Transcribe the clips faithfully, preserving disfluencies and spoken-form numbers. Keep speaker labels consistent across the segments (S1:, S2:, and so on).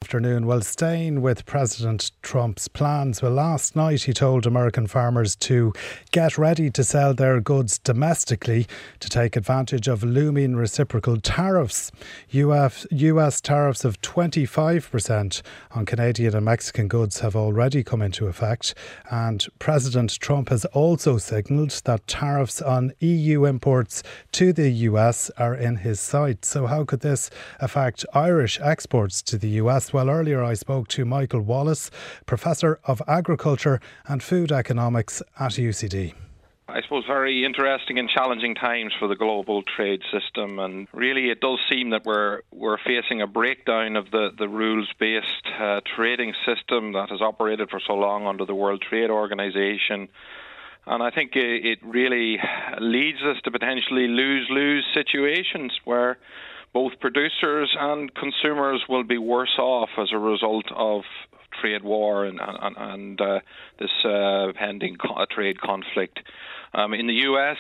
S1: afternoon. Well, staying with President Trump's plans, well, last night he told American farmers to get ready to sell their goods domestically to take advantage of looming reciprocal tariffs. U S, U S tariffs of twenty-five percent on Canadian and Mexican goods have already come into effect, and President Trump has also signalled that tariffs on E U imports to the U S are in his sights. So how could this affect Irish exports to the U S? Well, earlier I spoke to Michael Wallace, Professor of Agriculture and Food Economics at U C D.
S2: I suppose very interesting and challenging times for the global trade system, and really it does seem that we're we're facing a breakdown of the, the rules-based uh, trading system that has operated for so long under the World Trade Organization. And I think it, it really leads us to potentially lose-lose situations where both producers and consumers will be worse off as a result of trade war and, and, and uh, this uh, pending co- trade conflict. Um, in the U S,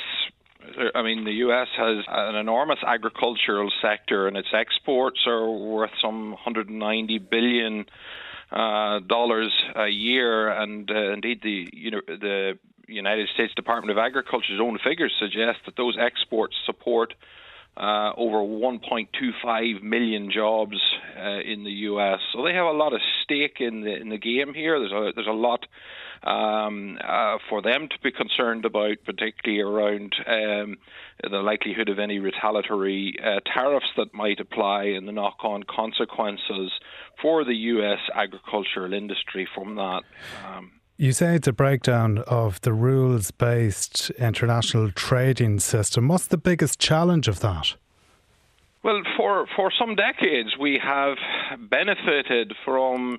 S2: I mean, the U S has an enormous agricultural sector, and its exports are worth some one hundred ninety billion dollars uh, dollars a year, and uh, indeed the you know the United States Department of Agriculture's own figures suggest that those exports support Uh, over one point two five million jobs uh, in the U S. So they have a lot of stake in the in the game here. There's a there's a lot um, uh, for them to be concerned about, particularly around um, the likelihood of any retaliatory uh, tariffs that might apply and the knock-on consequences for the U S agricultural industry from that. Um,
S1: You say it's a breakdown of the rules-based international trading system. What's the biggest challenge of that?
S2: Well, for, for some decades, we have benefited from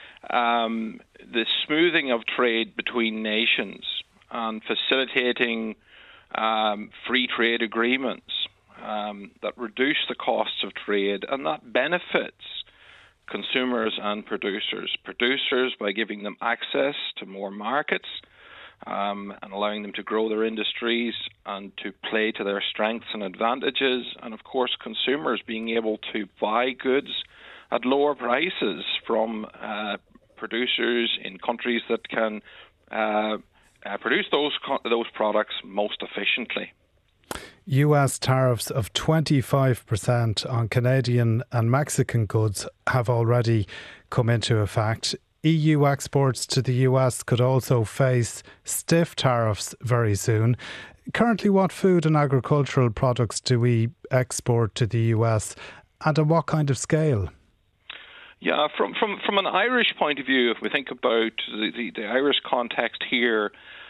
S2: um, the smoothing of trade between nations and facilitating um, free trade agreements um, that reduce the costs of trade, and that benefits consumers and producers. Producers by giving them access to more markets um, and allowing them to grow their industries and to play to their strengths and advantages. And of course, consumers being able to buy goods at lower prices from uh, producers in countries that can uh, uh, produce those co- those products most efficiently.
S1: U S tariffs of twenty-five percent on Canadian and Mexican goods have already come into effect. E U exports to the U S could also face stiff tariffs very soon. Currently, what food and agricultural products do we export to the U S, and at what kind of scale?
S2: Yeah, from from, from an Irish point of view, if we think about the, the, the Irish context here,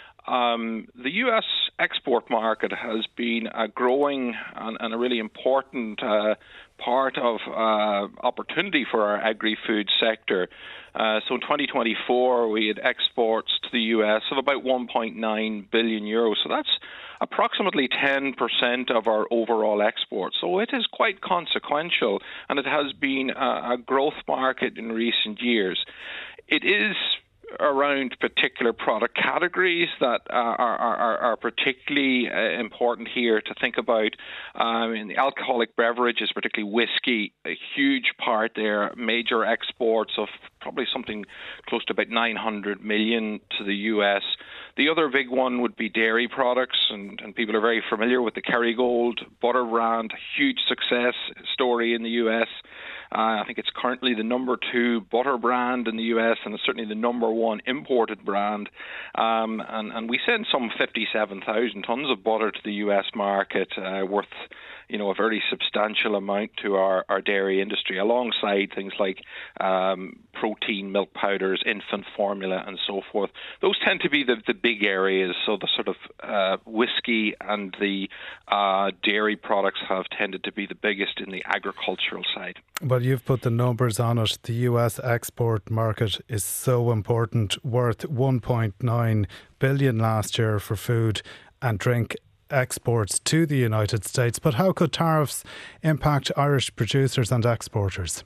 S2: Um, the U S export market has been a growing and, and a really important uh, part of uh, opportunity for our agri-food sector. Uh, so in twenty twenty-four, we had exports to the U S of about one point nine billion euros. So that's approximately ten percent of our overall exports. So it is quite consequential, and it has been a, a growth market in recent years. It is around particular product categories that are, are, are, are particularly uh, important here to think about. Um, in the alcoholic beverages, particularly whiskey, a huge part there, major exports of probably something close to about nine hundred million to the U S. The other big one would be dairy products, and, and people are very familiar with the Kerrygold butter brand, huge success story in the U S. Uh, I think it's currently the number two butter brand in the U S, and it's certainly the number one imported brand. Um, and, and we send some fifty-seven thousand tons of butter to the U S market, uh, worth you know a very substantial amount to our, our dairy industry, alongside things like um, protein milk powders, infant formula, and so forth. Those tend to be the, the big areas. So the sort of uh, whiskey and the uh, dairy products have tended to be the biggest in the agricultural side.
S1: Well, you've put the numbers on it. The U S export market is so important, worth one point nine billion dollars last year for food and drink exports to the United States. But how could tariffs impact Irish producers and exporters?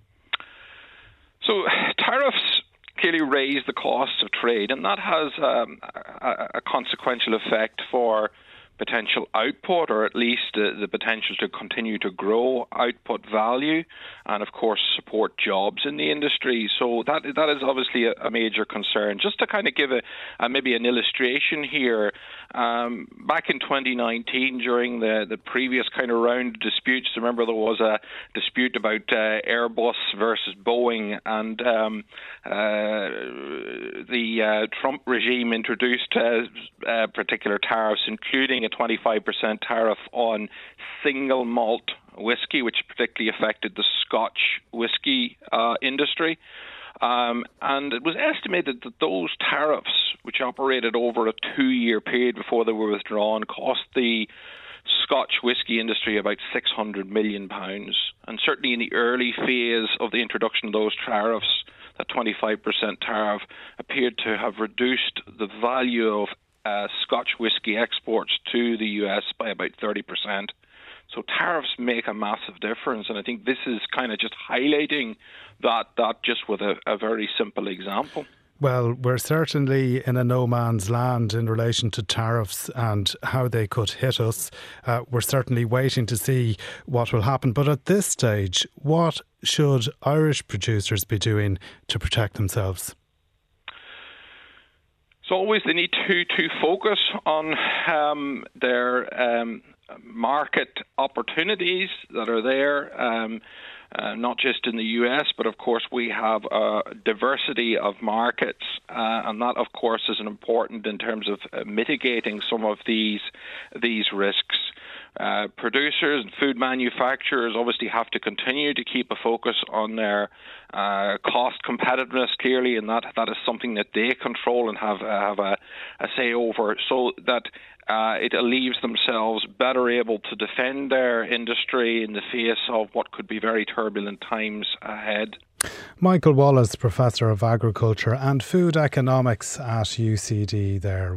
S2: So tariffs clearly raise the costs of trade, and that has um, a, a consequential effect for potential output, or at least uh, the potential to continue to grow output value, and of course support jobs in the industry. So that that is obviously a, a major concern. Just to kind of give a, a maybe an illustration here, um, back in twenty nineteen, during the, the previous kind of round of disputes, remember there was a dispute about uh, Airbus versus Boeing, and um, uh, the uh, Trump regime introduced uh, uh, particular tariffs, including a twenty-five percent tariff on single malt whiskey, which particularly affected the Scotch whiskey uh, industry. Um, and it was estimated that those tariffs, which operated over a two-year period before they were withdrawn, cost the Scotch whiskey industry about six hundred million pounds. And certainly in the early phase of the introduction of those tariffs, that twenty-five percent tariff appeared to have reduced the value of uh, Scotch whiskey exports to the U S by about thirty percent. So tariffs make a massive difference, and I think this is kind of just highlighting that, that just with a, a very simple example.
S1: Well, we're certainly in a no man's land in relation to tariffs and how they could hit us. Uh, we're certainly waiting to see what will happen. But at this stage, what should Irish producers be doing to protect themselves?
S2: So always they need to, to focus on um, their um, market opportunities that are there. Um, Uh, not just in the U S, but of course we have a diversity of markets, uh, and that of course is an important in terms of uh, mitigating some of these these risks. Uh, producers and food manufacturers obviously have to continue to keep a focus on their uh, cost competitiveness, clearly, and that that is something that they control and have uh, have a, a say over, so that Uh, it leaves themselves better able to defend their industry in the face of what could be very turbulent times ahead.
S1: Michael Wallace, Professor of Agriculture and Food Economics at U C D there.